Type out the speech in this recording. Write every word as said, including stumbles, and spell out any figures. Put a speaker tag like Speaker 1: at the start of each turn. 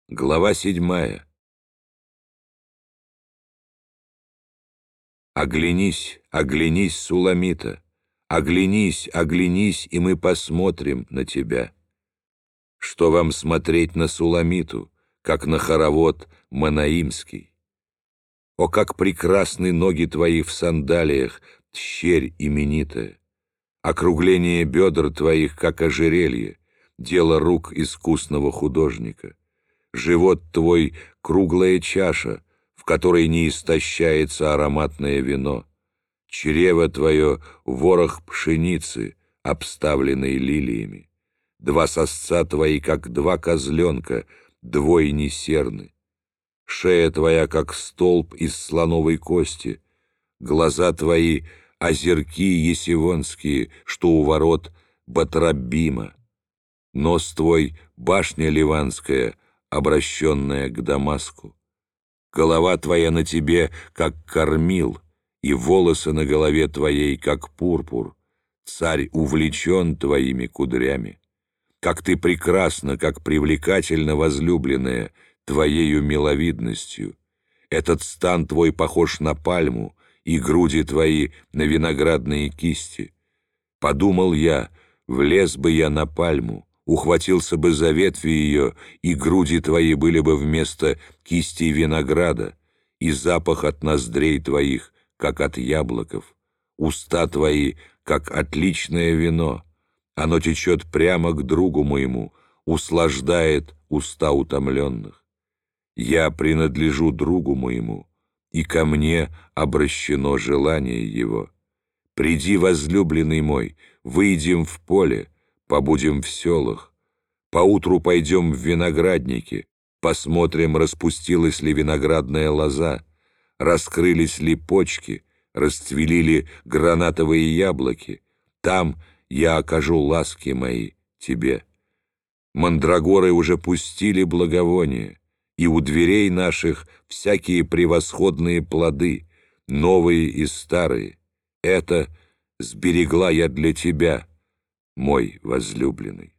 Speaker 1: Глава седьмая. Оглянись, оглянись, Суламита, оглянись, оглянись, и мы посмотрим на тебя. Что вам смотреть на Суламиту, как на хоровод манаимский? О, как прекрасны ноги твои в сандалиях, тщерь именитая! Округление бедр твоих, как ожерелье, дело рук искусного художника. Живот твой — круглая чаша, в которой не истощается ароматное вино. Чрево твое — ворох пшеницы, обставленный лилиями. Два сосца твои, как два козленка, двойни серны. Шея твоя, как столб из слоновой кости. Глаза твои — озерки есивонские, что у ворот Батраббима. Нос твой — башня ливанская, обращенная к Дамаску. Голова твоя на тебе, как кормил, и волосы на голове твоей, как пурпур. Царь увлечен твоими кудрями. Как ты прекрасна, как привлекательно возлюбленная, твоею миловидностью. Этот стан твой похож на пальму, и груди твои на виноградные кисти. Подумал я, влез бы я на пальму, ухватился бы за ветви ее, и груди твои были бы вместо кистей винограда, и запах от ноздрей твоих, как от яблоков, уста твои, как отличное вино. Оно течет прямо к другу моему, услаждает уста утомленных. Я принадлежу другу моему, и ко мне обращено желание его. Приди, возлюбленный мой, выйдем в поле, побудем в селах. Поутру пойдем в виноградники, посмотрим, распустилась ли виноградная лоза, раскрылись ли почки, расцвели ли гранатовые яблоки. Там я окажу ласки мои тебе. Мандрагоры уже пустили благовония, и у дверей наших всякие превосходные плоды, новые и старые. Это сберегла я для тебя, мой возлюбленный.